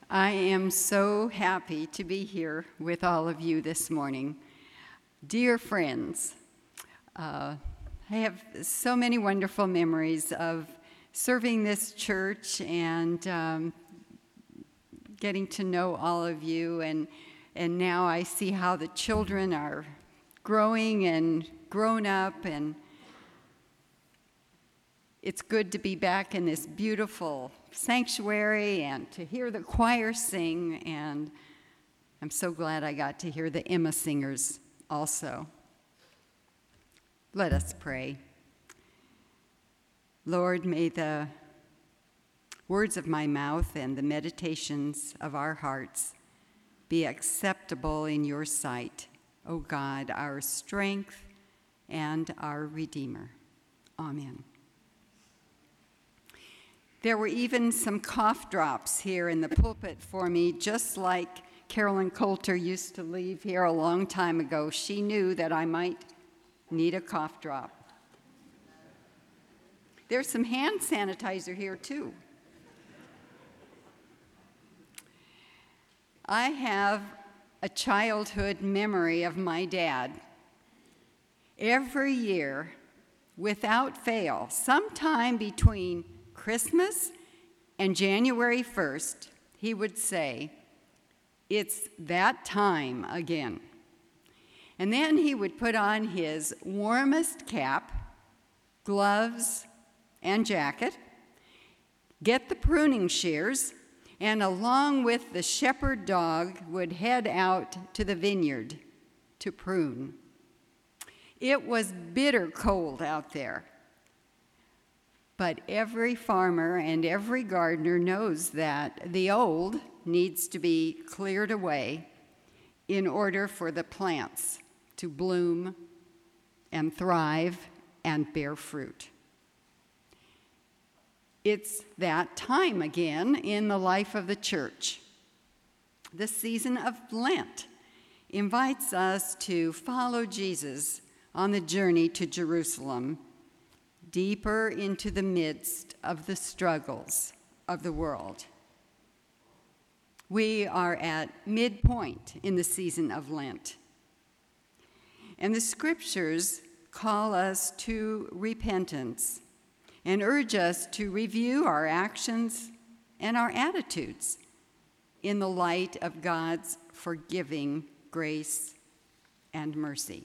I am so happy to be here with all of you this morning. Dear friends, I have so many wonderful memories of serving this church and getting to know all of you, and now I see how the children are growing and grown up, and it's good to be back in this beautiful sanctuary and to hear the choir sing, and I'm so glad I got to hear the Emma singers also. Let us pray. Lord, may the words of my mouth and the meditations of our hearts be acceptable in your sight, O God, our strength and our Redeemer. Amen. There were even some cough drops here in the pulpit for me, just like Carolyn Coulter used to leave here a long time ago. She knew that I might need a cough drop. There's some hand sanitizer here, too. I have a childhood memory of my dad. Every year, without fail, sometime between Christmas and January 1st, he would say, "It's that time again." And then he would put on his warmest cap, gloves, and jacket, get the pruning shears, and along with the shepherd dog would head out to the vineyard to prune. It was bitter cold out there. But every farmer and every gardener knows that the old needs to be cleared away in order for the plants to bloom and thrive and bear fruit. It's that time again in the life of the church. The season of Lent invites us to follow Jesus on the journey to Jerusalem, deeper into the midst of the struggles of the world. We are at midpoint in the season of Lent, and the scriptures call us to repentance and urge us to review our actions and our attitudes in the light of God's forgiving grace and mercy.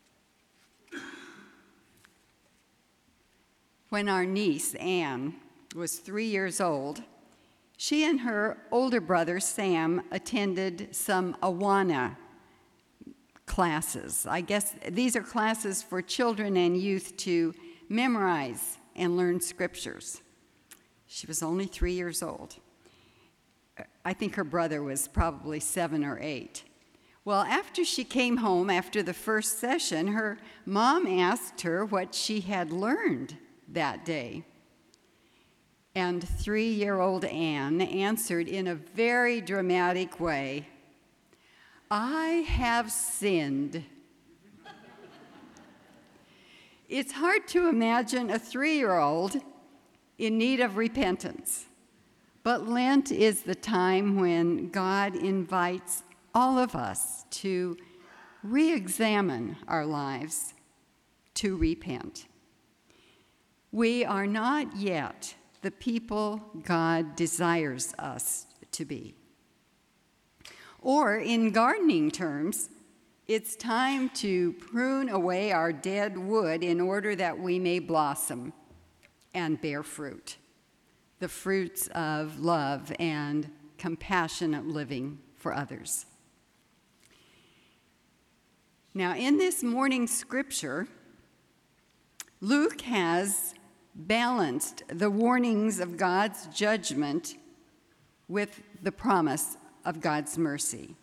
When our niece, Anne, was 3 years old, she and her older brother, Sam, attended some Awana classes. I guess these are classes for children and youth to memorize and learn scriptures. She was only 3 years old. I think her brother was probably 7 or 8. Well, after she came home after the first session, her mom asked her what she had learned that day. And 3-year-old Anne answered in a very dramatic way, "I have sinned." It's hard to imagine a 3-year-old in need of repentance, but Lent is the time when God invites all of us to re-examine our lives, to repent. We are not yet the people God desires us to be. Or in gardening terms, it's time to prune away our dead wood in order that we may blossom and bear fruit, the fruits of love and compassionate living for others. Now, in this morning's scripture, Luke has balanced the warnings of God's judgment with the promise of God's mercy.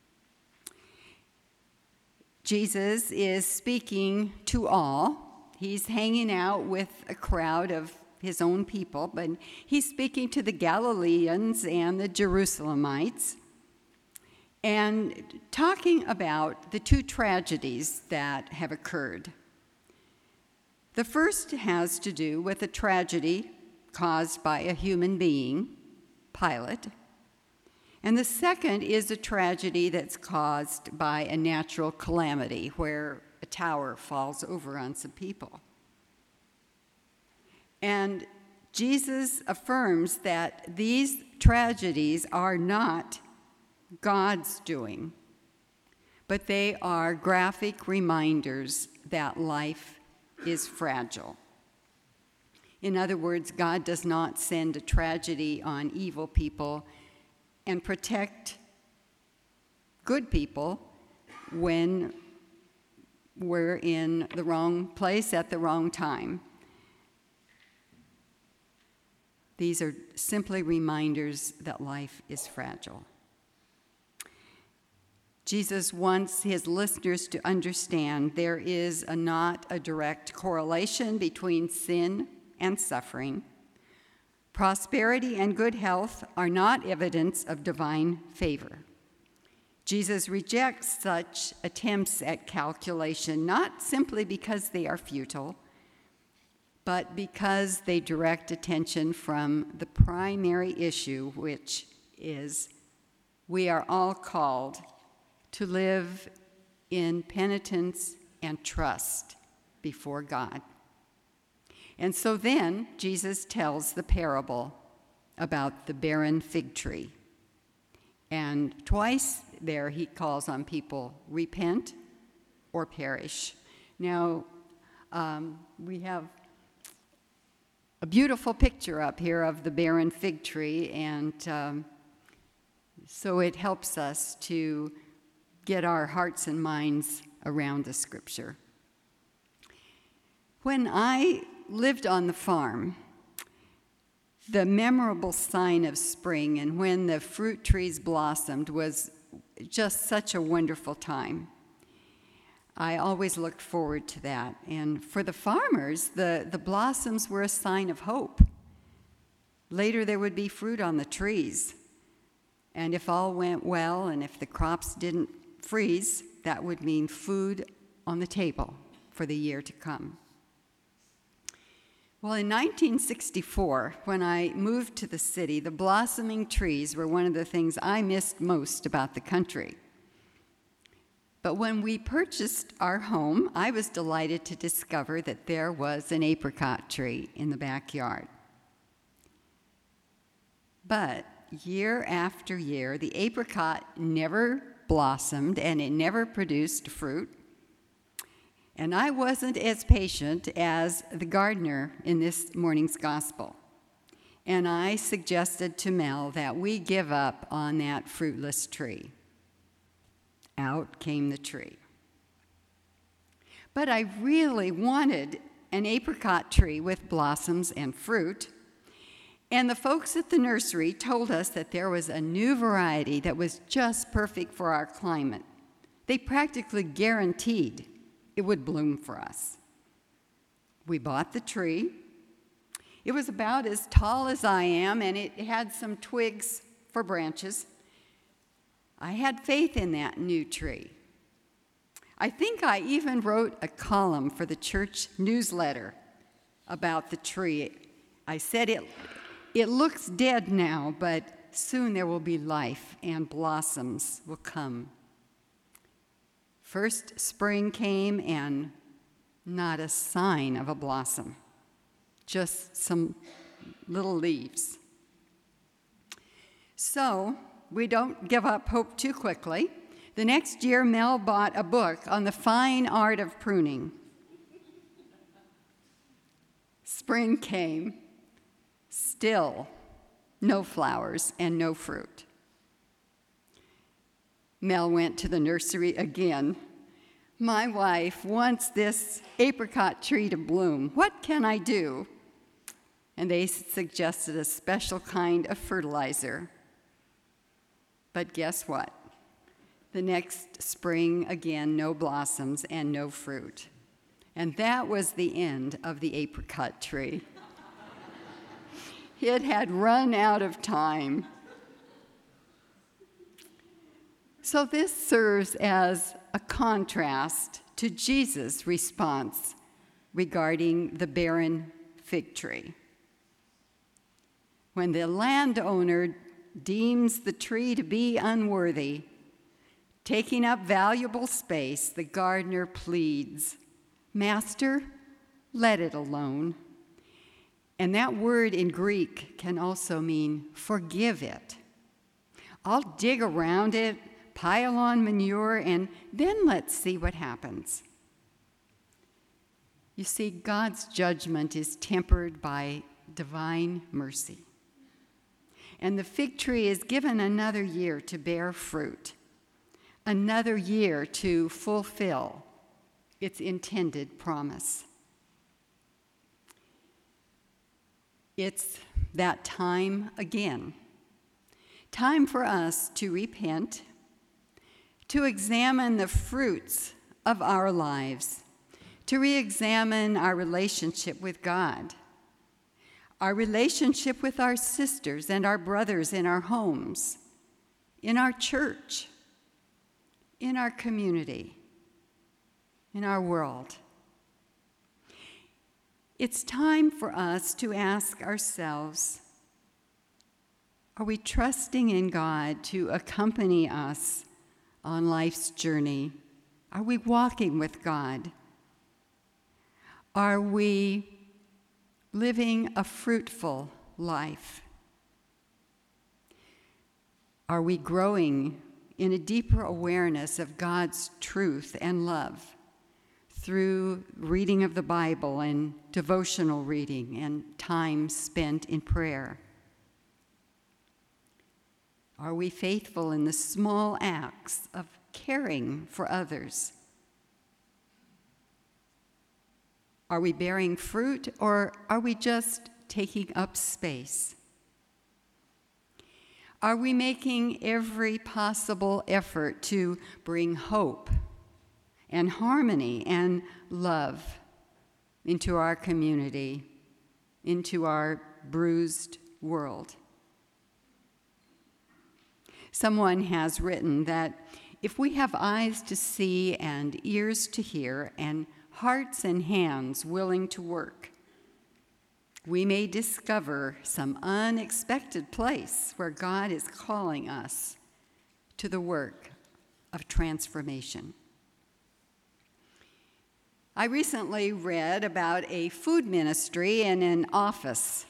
Jesus is speaking to all. He's hanging out with a crowd of his own people, but he's speaking to the Galileans and the Jerusalemites and talking about the two tragedies that have occurred. The first has to do with a tragedy caused by a human being, Pilate, And the second is a tragedy that's caused by a natural calamity where a tower falls over on some people. And Jesus affirms that these tragedies are not God's doing, but they are graphic reminders that life is fragile. In other words, God does not send a tragedy on evil people and protect good people when we're in the wrong place at the wrong time. These are simply reminders that life is fragile. Jesus wants his listeners to understand there is not a direct correlation between sin and suffering. Prosperity and good health are not evidence of divine favor. Jesus rejects such attempts at calculation, not simply because they are futile, but because they direct attention from the primary issue, which is we are all called to live in penitence and trust before God. And so then Jesus tells the parable about the barren fig tree. And twice there he calls on people, repent or perish. Now, we have a beautiful picture up here of the barren fig tree, and so it helps us to get our hearts and minds around the scripture. When I lived on the farm, the memorable sign of spring and when the fruit trees blossomed was just such a wonderful time. I always looked forward to that. And for the farmers, the blossoms were a sign of hope. Later there would be fruit on the trees. And if all went well and if the crops didn't freeze, that would mean food on the table for the year to come. Well, in 1964, when I moved to the city, the blossoming trees were one of the things I missed most about the country. But when we purchased our home, I was delighted to discover that there was an apricot tree in the backyard. But year after year, the apricot never blossomed and it never produced fruit. And I wasn't as patient as the gardener in this morning's gospel. And I suggested to Mel that we give up on that fruitless tree. Out came the tree. But I really wanted an apricot tree with blossoms and fruit. And the folks at the nursery told us that there was a new variety that was just perfect for our climate. They practically guaranteed it would bloom for us. We bought the tree. It was about as tall as I am, and it had some twigs for branches. I had faith in that new tree. I think I even wrote a column for the church newsletter about the tree. I said it looks dead now, but soon there will be life and blossoms will come. First spring came and not a sign of a blossom, just some little leaves. So we don't give up hope too quickly. The next year, Mel bought a book on the fine art of pruning. Spring came, still no flowers and no fruit. Mel went to the nursery again. My wife wants this apricot tree to bloom. What can I do? And they suggested a special kind of fertilizer. But guess what? The next spring, again, no blossoms and no fruit. And that was the end of the apricot tree. It had run out of time. So this serves as a contrast to Jesus' response regarding the barren fig tree. When the landowner deems the tree to be unworthy. Taking up valuable space, the gardener pleads, "Master, let it alone." And that word in Greek can also mean forgive it. I'll dig around it, pile on manure, and then let's see what happens. You see, God's judgment is tempered by divine mercy. And the fig tree is given another year to bear fruit, another year to fulfill its intended promise. It's that time again. Time for us to repent, to examine the fruits of our lives, to re-examine our relationship with God, our relationship with our sisters and our brothers in our homes, in our church, in our community, in our world. It's time for us to ask ourselves, are we trusting in God to accompany us on life's journey? Are we walking with God? Are we living a fruitful life? Are we growing in a deeper awareness of God's truth and love through reading of the Bible and devotional reading and time spent in prayer? Are we faithful in the small acts of caring for others? Are we bearing fruit, or are we just taking up space? Are we making every possible effort to bring hope and harmony and love into our community, into our bruised world? Someone has written that if we have eyes to see and ears to hear and hearts and hands willing to work, we may discover some unexpected place where God is calling us to the work of transformation. I recently read about a food ministry in an office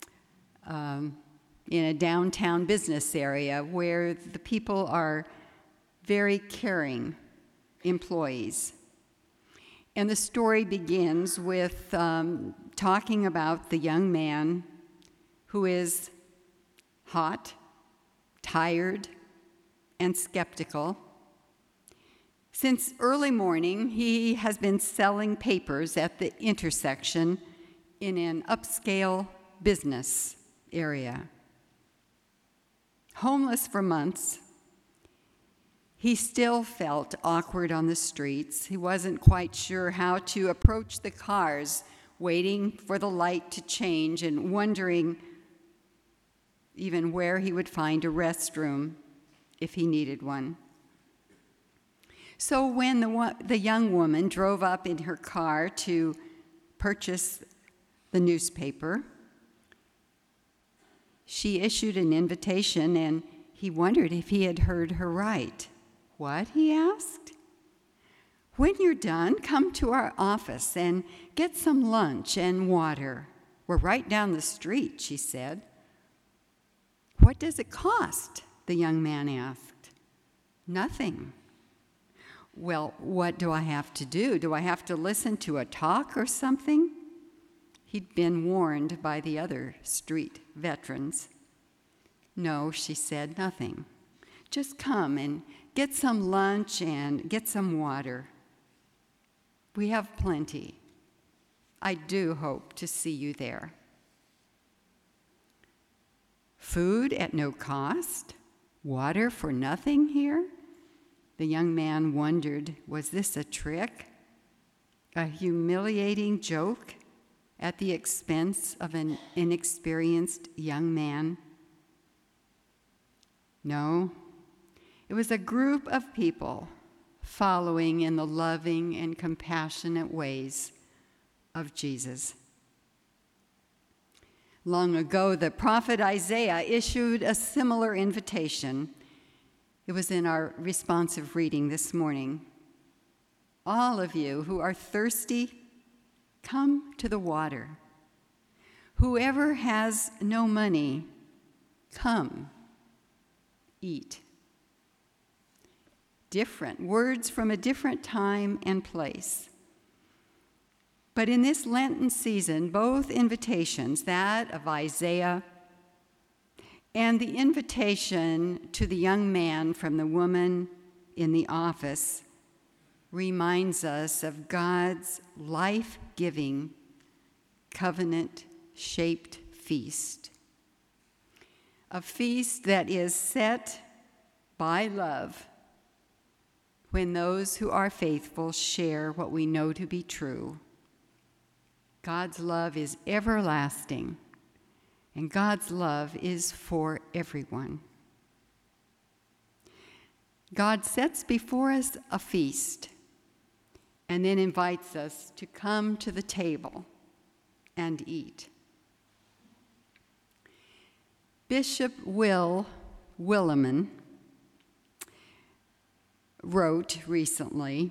in a downtown business area where the people are very caring employees. And the story begins with talking about the young man who is hot, tired, and skeptical. Since early morning, he has been selling papers at the intersection in an upscale business area. Homeless for months, he still felt awkward on the streets. He wasn't quite sure how to approach the cars, waiting for the light to change and wondering even where he would find a restroom if he needed one. So when the young woman drove up in her car to purchase the newspaper, she issued an invitation, and he wondered if he had heard her right. "What?" he asked. "When you're done, come to our office and get some lunch and water. We're right down the street," she said. "What does it cost?" the young man asked. "Nothing." "Well, what do I have to do? Do I have to listen to a talk or something?" He'd been warned by the other street veterans. "No," she said, "nothing. Just come and get some lunch and get some water. We have plenty. I do hope to see you there." Food at no cost? Water for nothing here? The young man wondered, was this a trick? A humiliating joke at the expense of an inexperienced young man? No, it was a group of people following in the loving and compassionate ways of Jesus. Long ago, the prophet Isaiah issued a similar invitation. It was in our responsive reading this morning. All of you who are thirsty, come to the water. Whoever has no money, come, eat. Different words from a different time and place. But in this Lenten season, both invitations, that of Isaiah and the invitation to the young man from the woman in the office, reminds us of God's life-giving, covenant-shaped feast. A feast that is set by love when those who are faithful share what we know to be true. God's love is everlasting, and God's love is for everyone. God sets before us a feast and then invites us to come to the table and eat. Bishop Will Willimon wrote recently,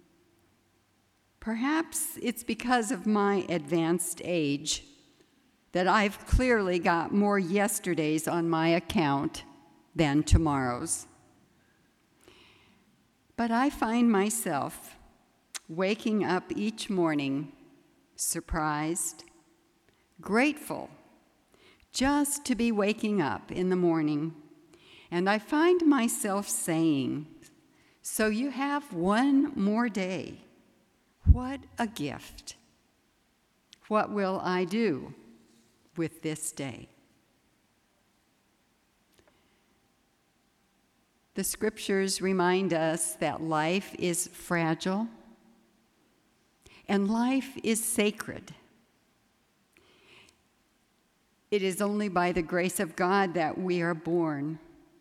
"Perhaps it's because of my advanced age that I've clearly got more yesterdays on my account than tomorrows. But I find myself waking up each morning surprised, grateful just to be waking up in the morning. And I find myself saying, 'So you have one more day. What a gift. What will I do with this day?'" The scriptures remind us that life is fragile and life is sacred. It is only by the grace of God that we are born.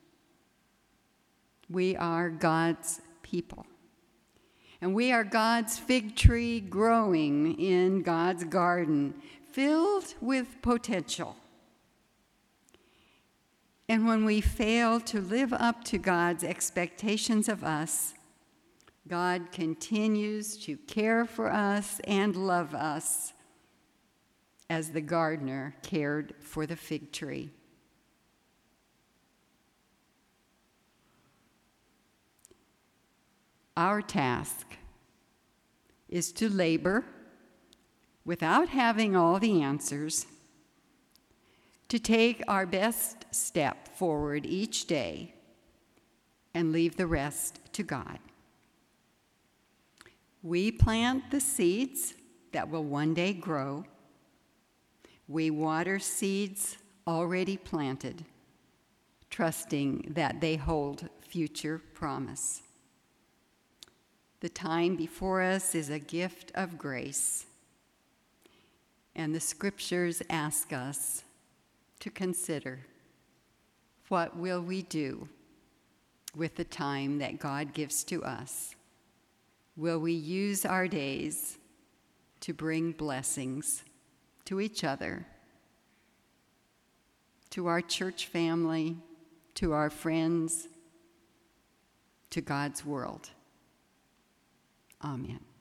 We are God's people. And we are God's fig tree growing in God's garden, filled with potential. And when we fail to live up to God's expectations of us, God continues to care for us and love us as the gardener cared for the fig tree. Our task is to labor without having all the answers, to take our best step forward each day and leave the rest to God. We plant the seeds that will one day grow. We water seeds already planted, trusting that they hold future promise. The time before us is a gift of grace, and the scriptures ask us to consider, what will we do with the time that God gives to us? Will we use our days to bring blessings to each other, to our church family, to our friends, to God's world? Amen.